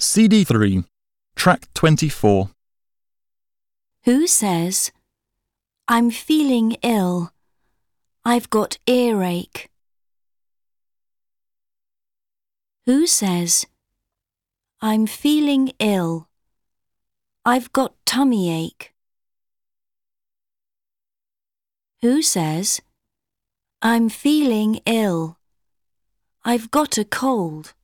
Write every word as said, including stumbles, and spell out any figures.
C D three, Track twenty-four. Who says, I'm feeling ill, I've got earache? Who says, I'm feeling ill, I've got tummy ache? Who says, I'm feeling ill, I've got a cold?